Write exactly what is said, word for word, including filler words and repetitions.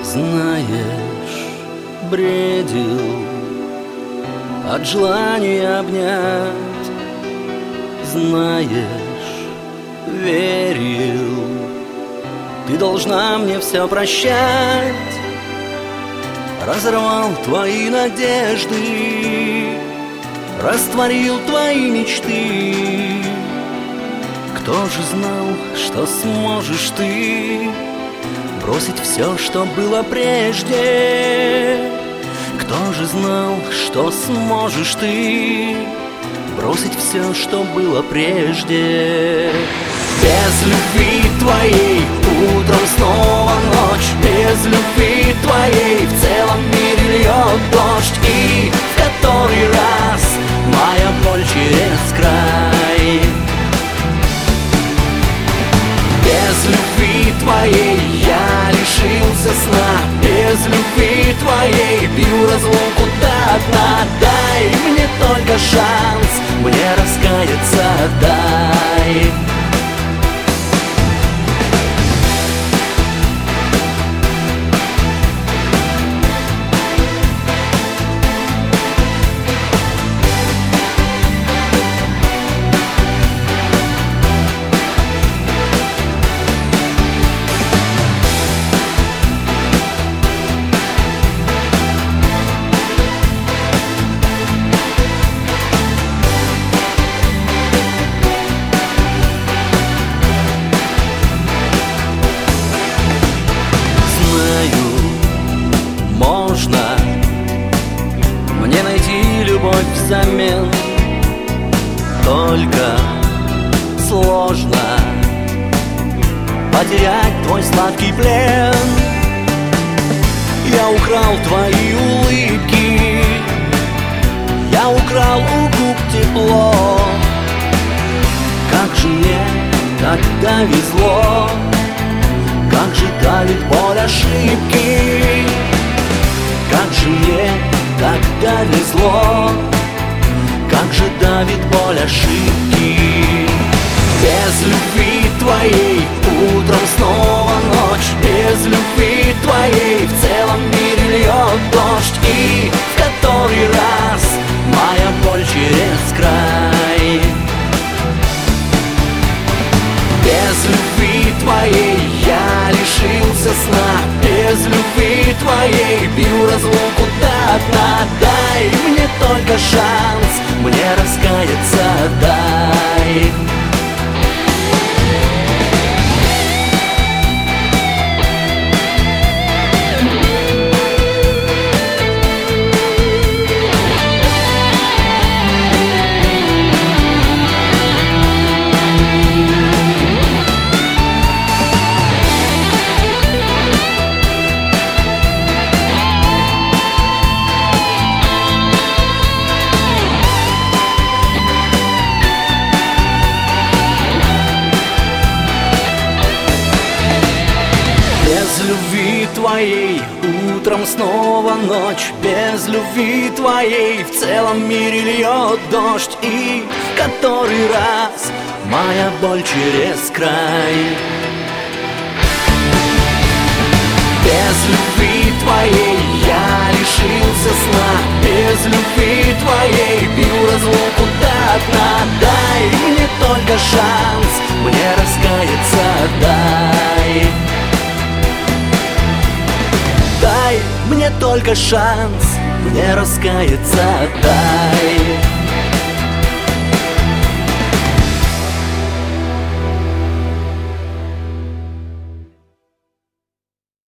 Знаешь, бредил от желания обнять. Знаешь, верил, ты должна мне все прощать. Разорвал твои надежды, растворил твои мечты. Кто же знал, что сможешь ты бросить все, что было прежде? Кто же знал, что сможешь ты бросить все, что было прежде? Без любви твоей утром снова ночь, без любви твоей в целом мире льет дождь, и в который раз моя боль через край. Без любви твоей я лишился сна, без любви твоей бью разлуку до дна. Дай мне только шанс, мне раскаяться дай. Мне найти любовь взамен, только сложно потерять твой сладкий плен. Я украл твои улыбки, я украл у губ тепло. Как же мне тогда везло, как же давит боль ошибки. Как же мне тогда везло, как же давит боль ошибки. Без любви твоей утром снова ночь, без любви твоей в целом мире льет дождь, и в который раз моя боль через край. Без любви твоей я лишился сна, без любви твоей бью разлуку до дна. Дай мне только шанс, мне раскаяться дай. Без любви твоей утром снова ночь, без любви твоей в целом мире льет дождь, и в который раз моя боль через край. Без любви твоей я лишился сна, без любви твоей бью разлуку до дна. Дай мне только шанс, мне раскаяться дай. Дай мне только шанс, мне раскаяться дай.